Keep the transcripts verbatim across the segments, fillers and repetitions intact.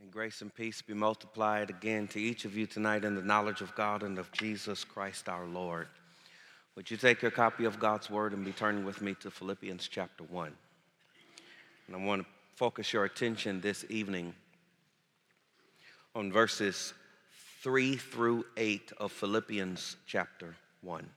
And grace and peace be multiplied again to each of you tonight in the knowledge of God and of Jesus Christ our Lord. Would you take your copy of God's Word and be turning with me to Philippians chapter one. And I want to focus your attention this evening on verses three through eight of Philippians chapter one.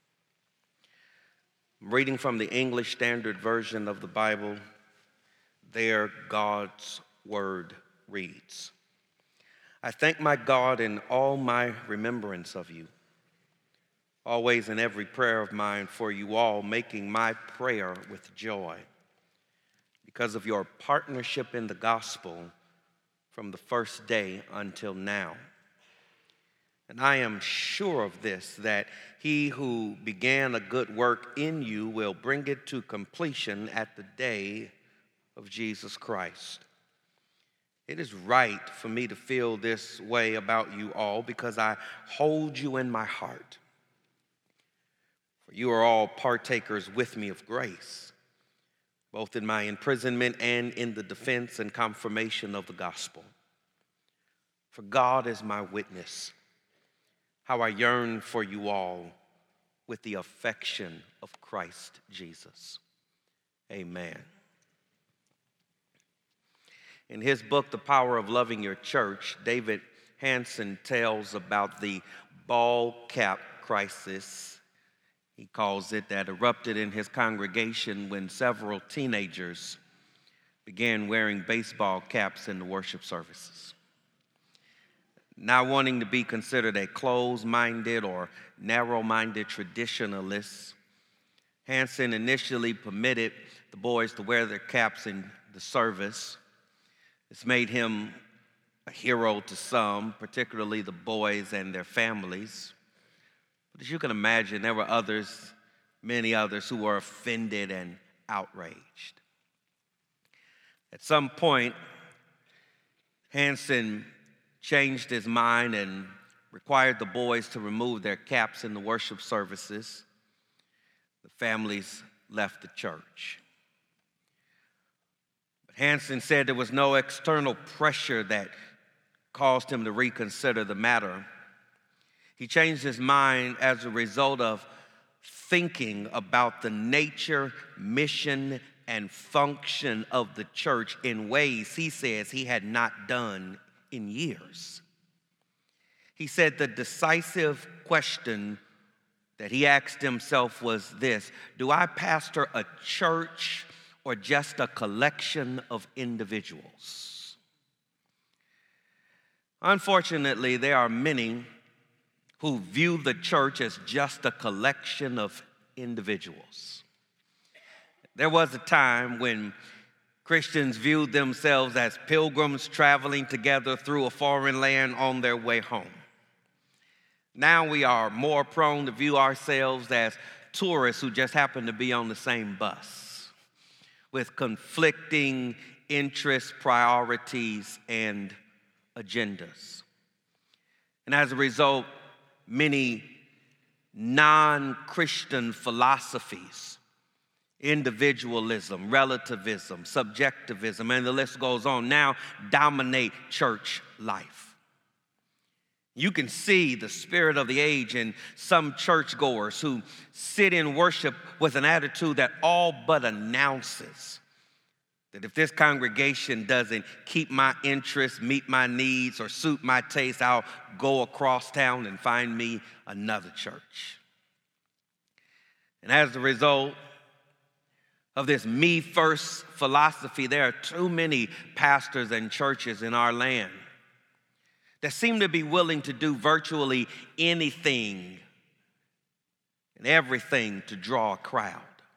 I'm reading from the English Standard Version of the Bible. There, God's Word reads, I thank my God in all my remembrance of you, always in every prayer of mine for you all, making my prayer with joy, because of your partnership in the gospel from the first day until now. And I am sure of this, that he who began a good work in you will bring it to completion at the day of Jesus Christ. It is right for me to feel this way about you all because I hold you in my heart. For you are all partakers with me of grace, both in my imprisonment and in the defense and confirmation of the gospel. For God is my witness, how I yearn for you all with the affection of Christ Jesus. Amen. In his book, The Power of Loving Your Church, David Hanson tells about the ball cap crisis, he calls it, that erupted in his congregation when several teenagers began wearing baseball caps in the worship services. Not wanting to be considered a closed-minded or narrow-minded traditionalist, Hanson initially permitted the boys to wear their caps in the service. This made him a hero to some, particularly the boys and their families. But as you can imagine, there were others, many others, who were offended and outraged. At some point, Hanson changed his mind and required the boys to remove their caps in the worship services. The families left the church. But Hanson said there was no external pressure that caused him to reconsider the matter. He changed his mind as a result of thinking about the nature, mission, and function of the church in ways he says he had not done in years. He said the decisive question that he asked himself was this: do I pastor a church or just a collection of individuals? Unfortunately, there are many who view the church as just a collection of individuals. There was a time when Christians viewed themselves as pilgrims traveling together through a foreign land on their way home. Now we are more prone to view ourselves as tourists who just happen to be on the same bus, with conflicting interests, priorities, and agendas. And as a result, many non-Christian philosophies, individualism, relativism, subjectivism, and the list goes on, now dominate church life. You can see the spirit of the age in some churchgoers who sit in worship with an attitude that all but announces that if this congregation doesn't keep my interests, meet my needs, or suit my taste, I'll go across town and find me another church. And as a result of this me-first philosophy, there are too many pastors and churches in our land that seem to be willing to do virtually anything and everything to draw a crowd.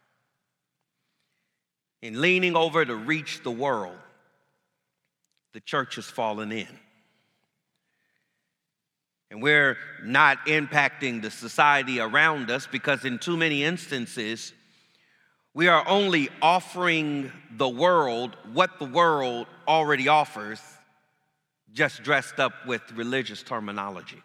In leaning over to reach the world, the church has fallen in. And we're not impacting the society around us because in too many instances, we are only offering the world what the world already offers, just dressed up with religious terminology.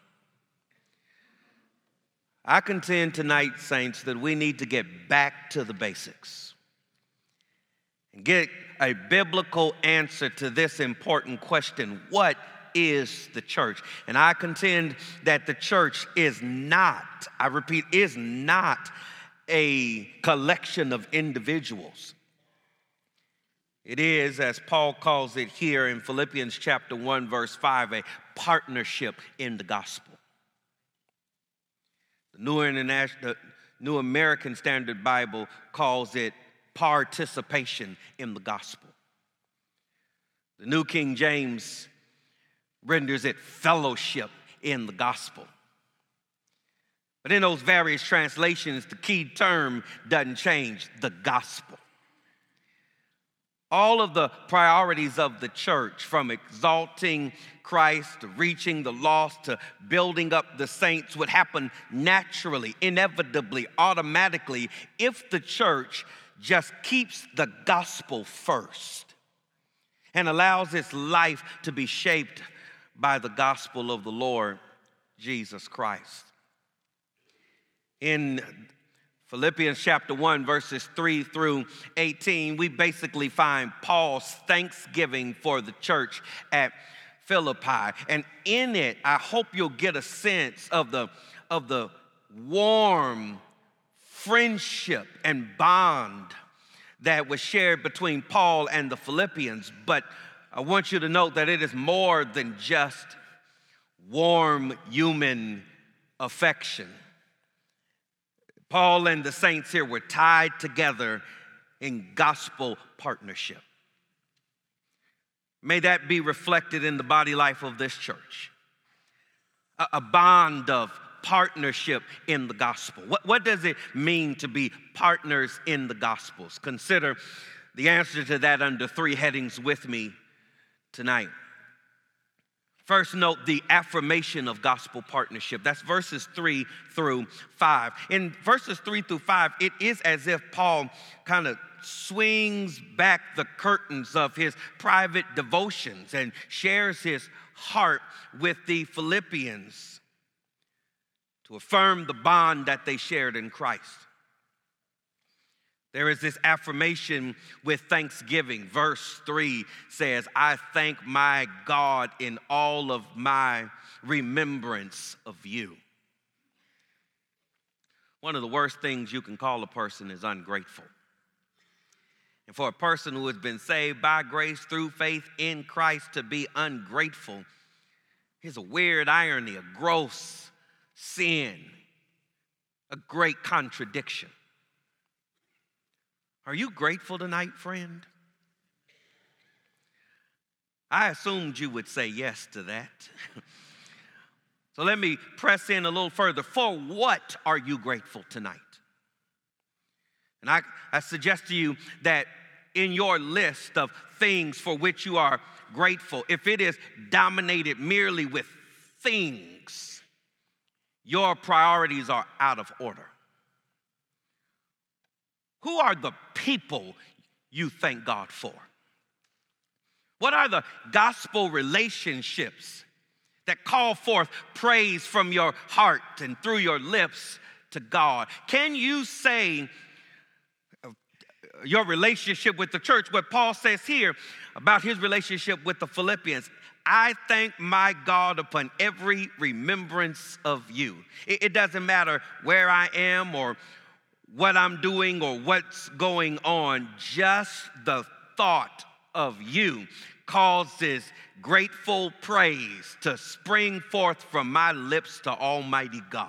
I contend tonight, saints, that we need to get back to the basics and get a biblical answer to this important question: what is the church? And I contend that the church is not, I repeat, is not a collection of individuals. It is, as Paul calls it here in Philippians chapter one, verse five, a partnership in the gospel. The New International, the New American Standard Bible calls it participation in the gospel. The New King James renders it fellowship in the gospel. But in those various translations, the key term doesn't change: the gospel. All of the priorities of the church, from exalting Christ to reaching the lost to building up the saints, would happen naturally, inevitably, automatically if the church just keeps the gospel first and allows its life to be shaped by the gospel of the Lord Jesus Christ. In Philippians chapter one, verses three through eighteen, we basically find Paul's thanksgiving for the church at Philippi. And in it, I hope you'll get a sense of the, of the warm friendship and bond that was shared between Paul and the Philippians. But I want you to note that it is more than just warm human affection. Paul and the saints here were tied together in gospel partnership. May that be reflected in the body life of this church. A, a bond of partnership in the gospel. What, what does it mean to be partners in the gospels? Consider the answer to that under three headings with me tonight. First, note the affirmation of gospel partnership. That's verses three through five. In verses three through five, it is as if Paul kind of swings back the curtains of his private devotions and shares his heart with the Philippians to affirm the bond that they shared in Christ. There is this affirmation with thanksgiving. Verse three says, I thank my God in all of my remembrance of you. One of the worst things you can call a person is ungrateful. And for a person who has been saved by grace through faith in Christ to be ungrateful is a weird irony, a gross sin, a great contradiction. Are you grateful tonight, friend? I assumed you would say yes to that. So let me press in a little further. For what are you grateful tonight? And I, I suggest to you that in your list of things for which you are grateful, if it is dominated merely with things, your priorities are out of order. Who are the people you thank God for? What are the gospel relationships that call forth praise from your heart and through your lips to God? Can you say your relationship with the church, what Paul says here about his relationship with the Philippians? I thank my God upon every remembrance of you. It, it doesn't matter where I am or what I'm doing or what's going on, just the thought of you causes grateful praise to spring forth from my lips to Almighty God.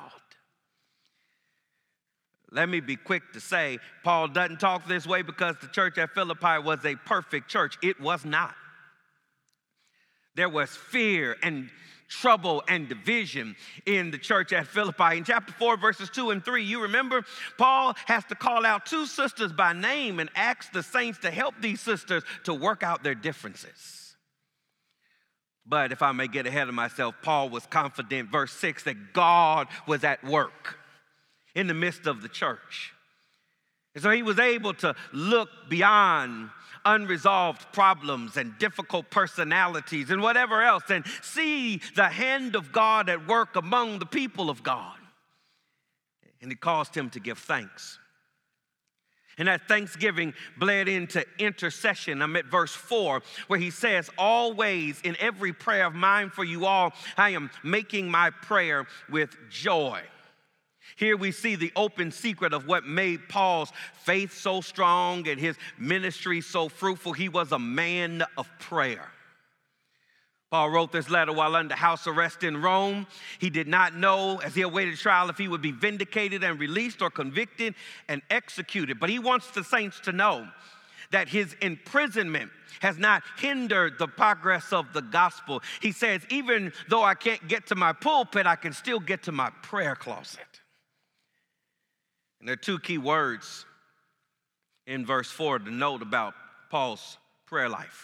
Let me be quick to say, Paul doesn't talk this way because the church at Philippi was a perfect church. It was not. There was fear and trouble and division in the church at Philippi. In chapter four, verses two and three, you remember Paul has to call out two sisters by name and ask the saints to help these sisters to work out their differences. But if I may get ahead of myself, Paul was confident, verse six, that God was at work in the midst of the church. And so he was able to look beyond unresolved problems and difficult personalities and whatever else and see the hand of God at work among the people of God. And it caused him to give thanks. And that thanksgiving bled into intercession. I'm at verse four, where he says, always in every prayer of mine for you all, I am making my prayer with joy. Here we see the open secret of what made Paul's faith so strong and his ministry so fruitful. He was a man of prayer. Paul wrote this letter while under house arrest in Rome. He did not know, as he awaited trial, if he would be vindicated and released or convicted and executed. But he wants the saints to know that his imprisonment has not hindered the progress of the gospel. He says, even though I can't get to my pulpit, I can still get to my prayer closet. And there are two key words in verse four to note about Paul's prayer life.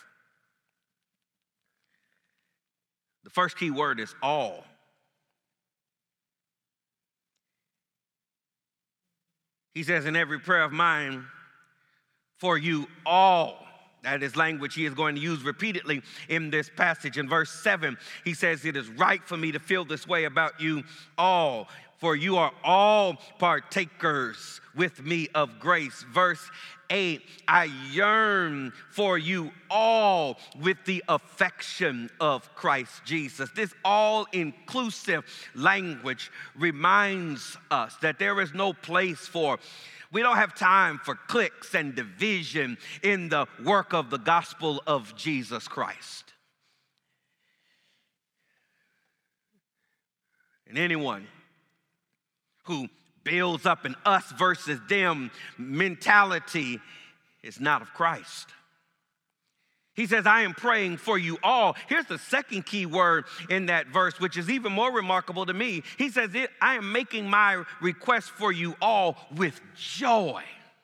The first key word is all. He says, in every prayer of mine for you all. That is language he is going to use repeatedly in this passage. In verse seven, he says, it is right for me to feel this way about you all, for you are all partakers with me of grace. Verse eight, I yearn for you all with the affection of Christ Jesus. This all-inclusive language reminds us that there is no place for, we don't have time for cliques and division in the work of the gospel of Jesus Christ. And anyone who builds up an us versus them mentality is not of Christ. He says, I am praying for you all. Here's the second key word in that verse, which is even more remarkable to me. He says, I am making my request for you all with joy.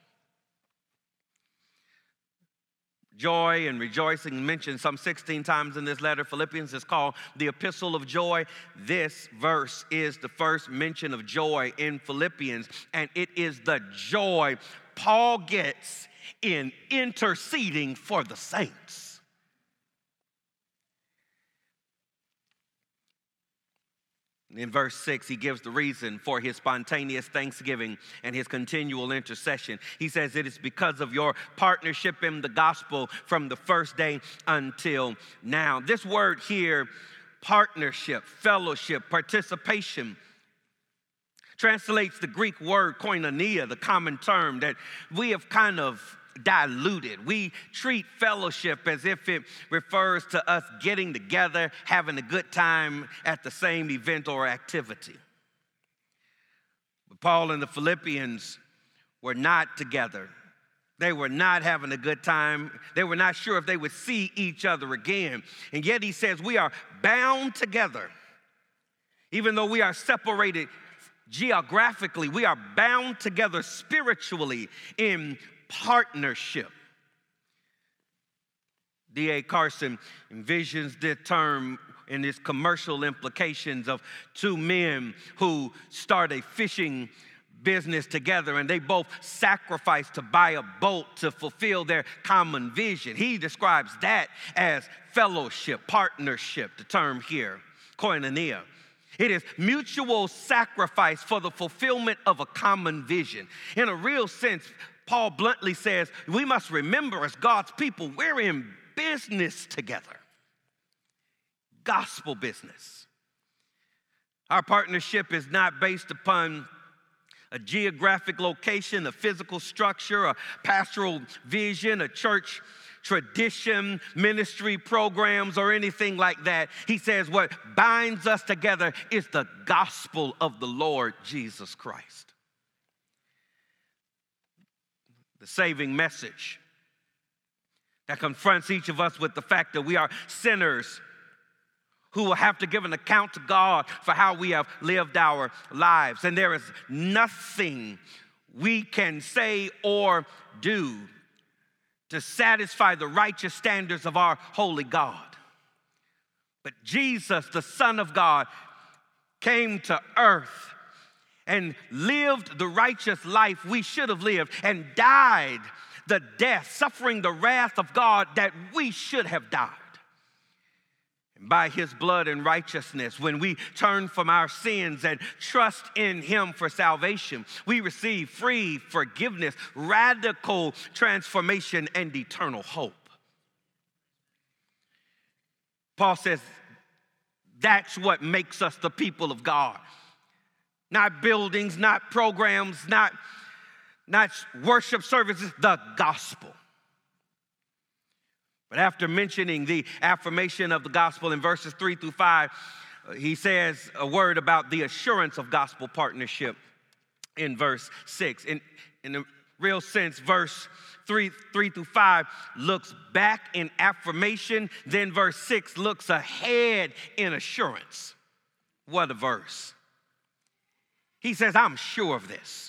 Joy and rejoicing mentioned some sixteen times in this letter. Philippians is called the epistle of joy. This verse is the first mention of joy in Philippians, and it is the joy Paul gets in interceding for the saints. In verse six, he gives the reason for his spontaneous thanksgiving and his continual intercession. He says, it is because of your partnership in the gospel from the first day until now. This word here, partnership, fellowship, participation, translates the Greek word koinonia, the common term that we have kind of diluted. We treat fellowship as if it refers to us getting together, having a good time at the same event or activity. But Paul and the Philippians were not together. They were not having a good time. They were not sure if they would see each other again. And yet he says, we are bound together. Even though we are separated geographically, we are bound together spiritually in partnership. D A Carson envisions this term and its commercial implications of two men who start a fishing business together, and they both sacrifice to buy a boat to fulfill their common vision. He describes that as fellowship, partnership, the term here, koinonia. It is mutual sacrifice for the fulfillment of a common vision. In a real sense, Paul bluntly says, we must remember as God's people, we're in business together. Gospel business. Our partnership is not based upon a geographic location, a physical structure, a pastoral vision, a church tradition, ministry programs, or anything like that. He says what binds us together is the gospel of the Lord Jesus Christ. The saving message that confronts each of us with the fact that we are sinners who will have to give an account to God for how we have lived our lives. And there is nothing we can say or do to satisfy the righteous standards of our holy God. But Jesus, the Son of God, came to earth and lived the righteous life we should have lived and died the death, suffering the wrath of God that we should have died. By his blood and righteousness, when we turn from our sins and trust in him for salvation, we receive free forgiveness, radical transformation, and eternal hope. Paul says that's what makes us the people of God. Not buildings, not programs, not, not worship services, the gospel. But after mentioning the affirmation of the gospel in verses three through five, he says a word about the assurance of gospel partnership in verse six. In, in the real sense, verse three, three through five looks back in affirmation, then verse six looks ahead in assurance. What a verse. He says, I'm sure of this.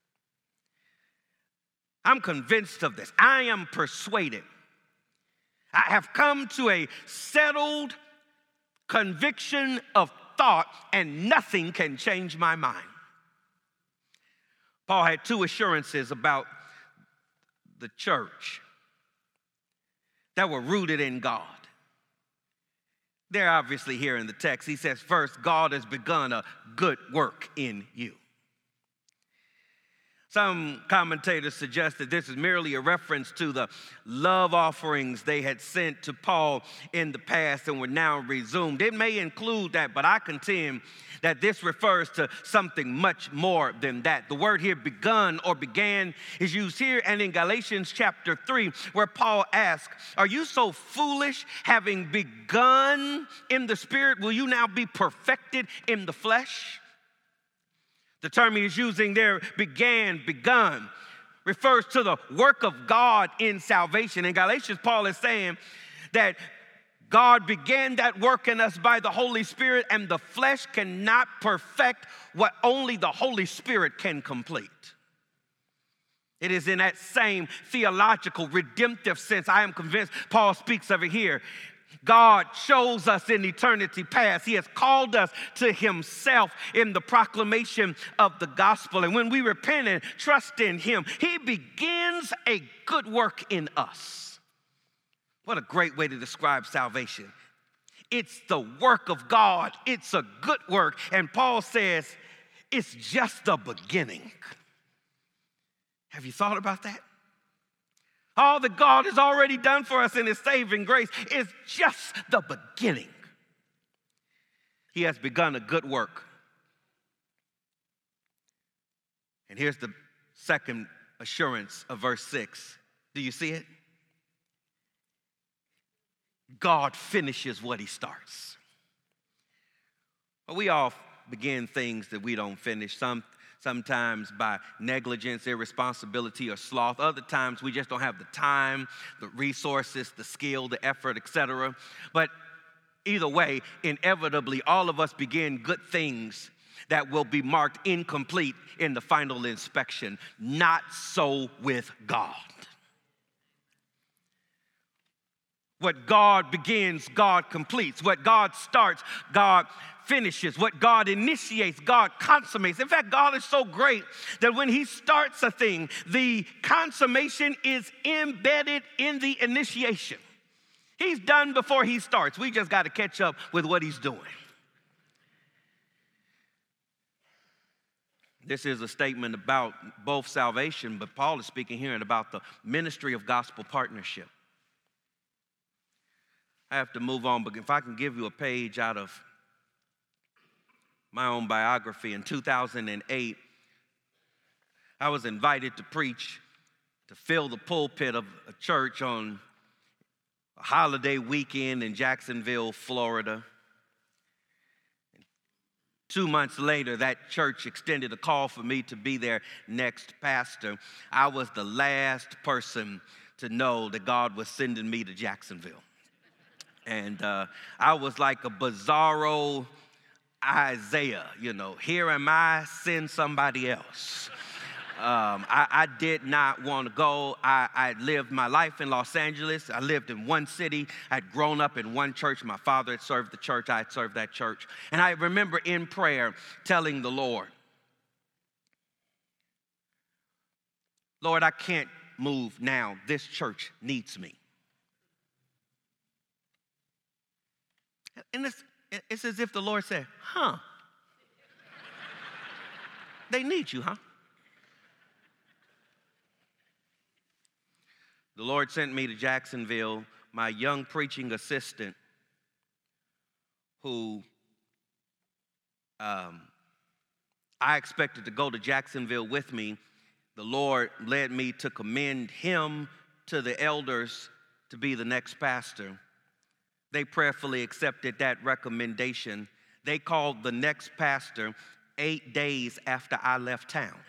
I'm convinced of this. I am persuaded. I have come to a settled conviction of thought, and nothing can change my mind. Paul had two assurances about the church that were rooted in God. They're obviously here in the text. He says, first, God has begun a good work in you. Some commentators suggest that this is merely a reference to the love offerings they had sent to Paul in the past and were now resumed. It may include that, but I contend that this refers to something much more than that. The word here, begun or began, is used here and in Galatians chapter three, where Paul asks, are you so foolish, having begun in the spirit, will you now be perfected in the flesh? The term he is using there, began, begun, refers to the work of God in salvation. In Galatians, Paul is saying that God began that work in us by the Holy Spirit, and the flesh cannot perfect what only the Holy Spirit can complete. It is in that same theological, redemptive sense, I am convinced Paul speaks of it here. God chose us in eternity past. He has called us to himself in the proclamation of the gospel. And when we repent and trust in him, he begins a good work in us. What a great way to describe salvation. It's the work of God. It's a good work. And Paul says it's just the beginning. Have you thought about that? All that God has already done for us in his saving grace is just the beginning. He has begun a good work. And here's the second assurance of verse six. Do you see it? God finishes what he starts. Well, we all begin things that we don't finish. Some Sometimes by negligence, irresponsibility, or sloth. Other times we just don't have the time, the resources, the skill, the effort, et cetera. But either way, inevitably, all of us begin good things that will be marked incomplete in the final inspection. Not so with God. What God begins, God completes. What God starts, God finishes. What God initiates, God consummates. In fact, God is so great that when he starts a thing, the consummation is embedded in the initiation. He's done before he starts. We just got to catch up with what he's doing. This is a statement about both salvation, but Paul is speaking here about the ministry of gospel partnership. I have to move on, but if I can give you a page out of my own biography. In two thousand eight, I was invited to preach, to fill the pulpit of a church on a holiday weekend in Jacksonville, Florida. Two months later, that church extended a call for me to be their next pastor. I was the last person to know that God was sending me to Jacksonville. And uh, I was like a bizarro Isaiah, you know, here am I, send somebody else. Um, I, I did not want to go. I, I lived my life in Los Angeles. I lived in one city. I'd grown up in one church. My father had served the church. I had served that church. And I remember in prayer telling the Lord, Lord, I can't move now. This church needs me. and it's, it's as if the Lord said, huh, they need you, huh? The Lord sent me to Jacksonville, my young preaching assistant, who um, I expected to go to Jacksonville with me. The Lord led me to commend him to the elders to be the next pastor. They prayerfully accepted that recommendation. They called the next pastor eight days after I left town.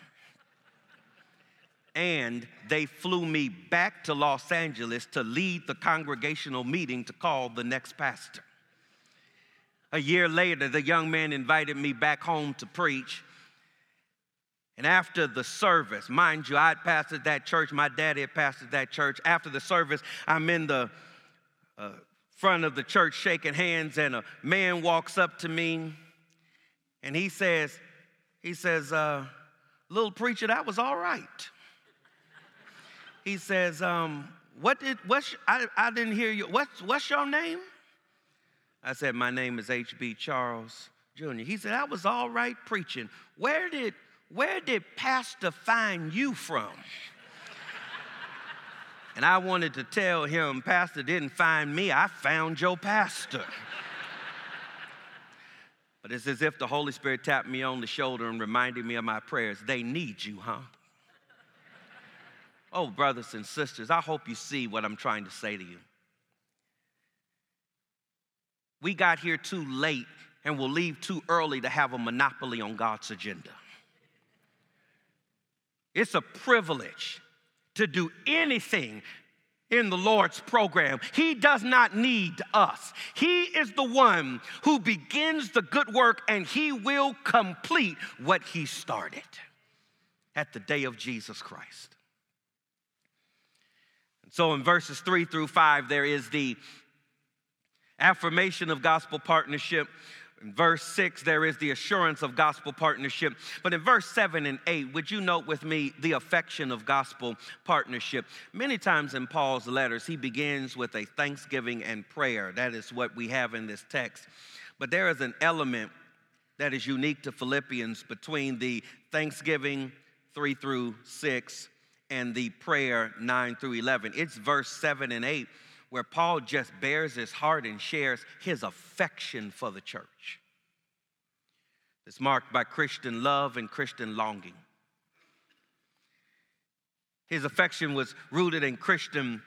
And they flew me back to Los Angeles to lead the congregational meeting to call the next pastor. A year later, the young man invited me back home to preach. And after the service, mind you, I had pastored that church. My daddy had pastored that church. After the service, I'm in the uh, front of the church shaking hands, and a man walks up to me, and he says, he says, uh, little preacher, that was all right. He says, um, what did, what's, I, I didn't hear you, what's, what's your name? I said, my name is H B Charles Junior He said, that was all right preaching. Where did, where did Pastor find you from? And I wanted to tell him, Pastor didn't find me, I found your pastor. But it's as if the Holy Spirit tapped me on the shoulder and reminded me of my prayers. They need you, huh? Oh, brothers and sisters, I hope you see what I'm trying to say to you. We got here too late and will leave too early to have a monopoly on God's agenda. It's a privilege to do anything in the Lord's program. He does not need us. He is the one who begins the good work, and he will complete what he started at the day of Jesus Christ. And so in verses three through five, there is the affirmation of gospel partnership. In verse six, there is the assurance of gospel partnership. But in verse seven and eight, would you note with me the affection of gospel partnership? Many times in Paul's letters, he begins with a thanksgiving and prayer. That is what we have in this text. But there is an element that is unique to Philippians between the thanksgiving three through six and the prayer nine through eleven. It's verse seven and eight where Paul just bears his heart and shares his affection for the church. It's marked by Christian love and Christian longing. His affection was rooted in Christian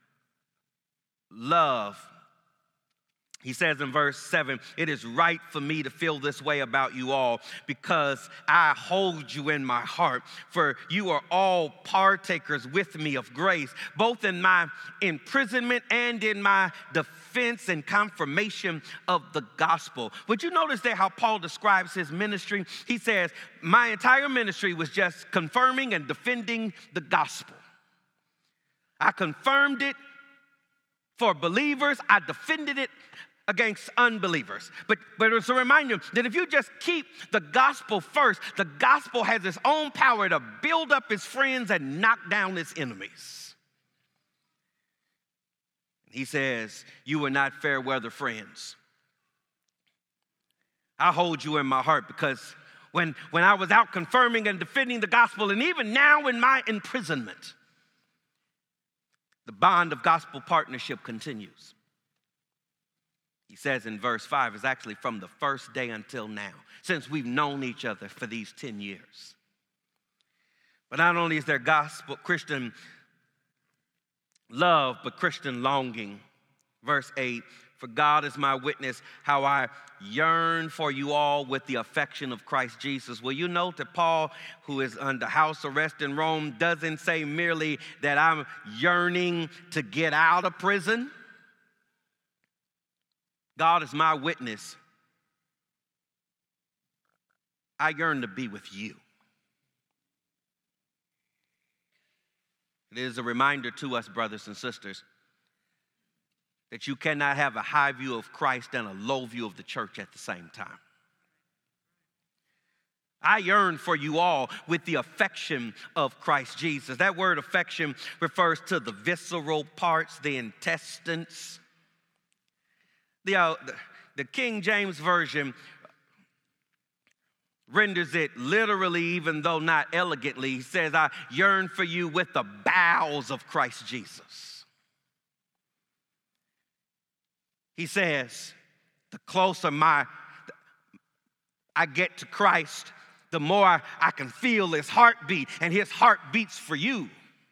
love. He says in verse seven, it is right for me to feel this way about you all because I hold you in my heart, for you are all partakers with me of grace, both in my imprisonment and in my defense and confirmation of the gospel. Would you notice there how Paul describes his ministry? He says, my entire ministry was just confirming and defending the gospel. I confirmed it for believers. I defended it against unbelievers. But, but it's a reminder that if you just keep the gospel first, the gospel has its own power to build up its friends and knock down its enemies. He says, you are not fair weather friends. I hold you in my heart because when, when I was out confirming and defending the gospel, and even now in my imprisonment, the bond of gospel partnership continues. He says in verse five, it's actually from the first day until now, since we've known each other for these ten years. But not only is there gospel, Christian love, but Christian longing. Verse eight, for God is my witness, how I yearn for you all with the affection of Christ Jesus. Will you note that Paul, who is under house arrest in Rome, doesn't say merely that I'm yearning to get out of prison? God is my witness. I yearn to be with you. It is a reminder to us, brothers and sisters, that you cannot have a high view of Christ and a low view of the church at the same time. I yearn for you all with the affection of Christ Jesus. That word affection refers to the visceral parts, the intestines. The, uh, the King James Version renders it literally, even though not elegantly. He says, I yearn for you with the bowels of Christ Jesus. He says, the closer my I get to Christ, the more I, I can feel his heartbeat, and his heart beats for you.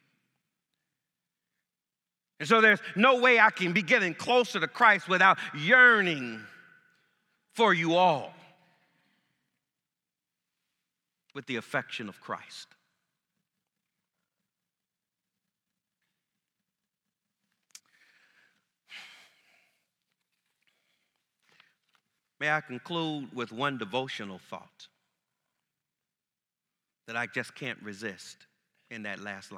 And so there's no way I can be getting closer to Christ without yearning for you all with the affection of Christ. May I conclude with one devotional thought that I just can't resist in that last line.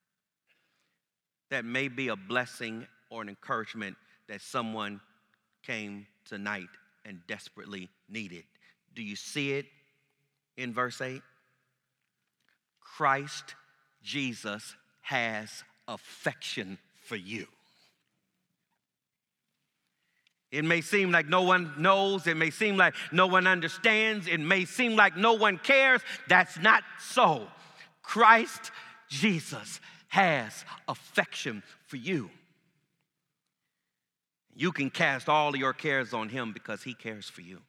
That may be a blessing or an encouragement that someone came tonight and desperately needed. Do you see it in verse eight? Christ Jesus has affection for you. It may seem like no one knows. It may seem like no one understands. It may seem like no one cares. That's not so. Christ Jesus has affection for you. You can cast all of your cares on him because he cares for you.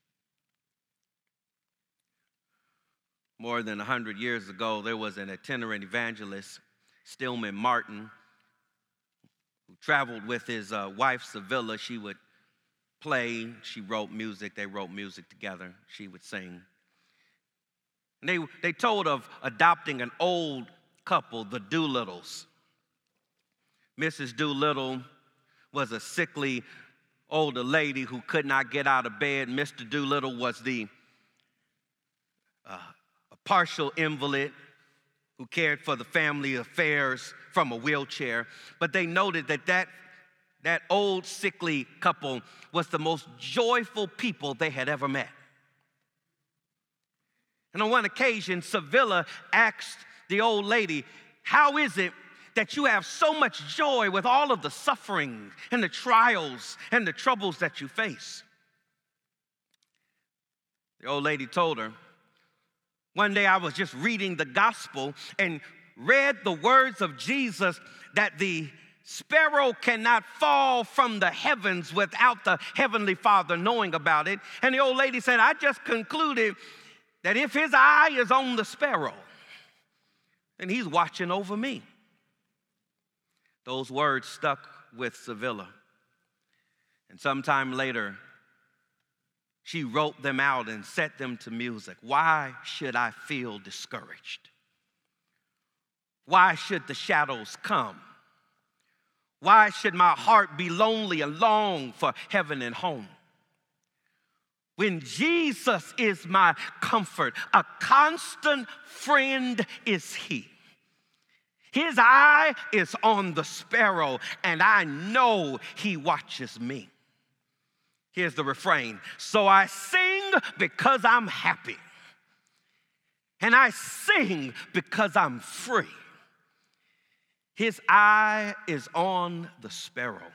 More than one hundred years ago, there was an itinerant evangelist, Stillman Martin, who traveled with his uh, wife, Sevilla. She would play, she wrote music, they wrote music together, she would sing. And they, they told of adopting an old couple, the Doolittles. Missus Doolittle was a sickly older lady who could not get out of bed. Mister Doolittle was the uh, a partial invalid who cared for the family affairs from a wheelchair. But they noted that that That old sickly couple was the most joyful people they had ever met. And on one occasion, Sevilla asked the old lady, how is it that you have so much joy with all of the suffering and the trials and the troubles that you face? The old lady told her, one day I was just reading the gospel and read the words of Jesus that the sparrow cannot fall from the heavens without the Heavenly Father knowing about it. And the old lady said, I just concluded that if his eye is on the sparrow, then he's watching over me. Those words stuck with Sevilla. And sometime later, she wrote them out and set them to music. Why should I feel discouraged? Why should the shadows come? Why should my heart be lonely and long for heaven and home? When Jesus is my comfort, a constant friend is he. His eye is on the sparrow, and I know he watches me. Here's the refrain. So I sing because I'm happy, and I sing because I'm free. His eye is on the sparrow,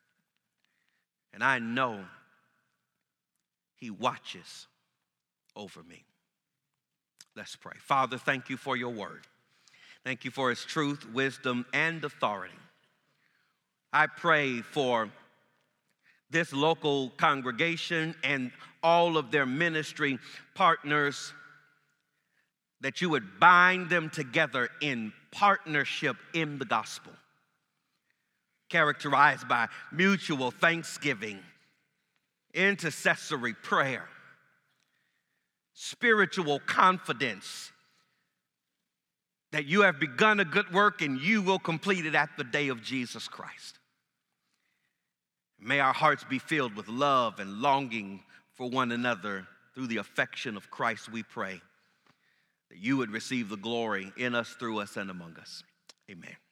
and I know he watches over me. Let's pray. Father, thank you for your word. Thank you for its truth, wisdom, and authority. I pray for this local congregation and all of their ministry partners, that you would bind them together in partnership in the gospel, characterized by mutual thanksgiving, intercessory prayer, spiritual confidence that you have begun a good work and you will complete it at the day of Jesus Christ. May our hearts be filled with love and longing for one another through the affection of Christ, we pray, that you would receive the glory in us, through us, and among us. Amen.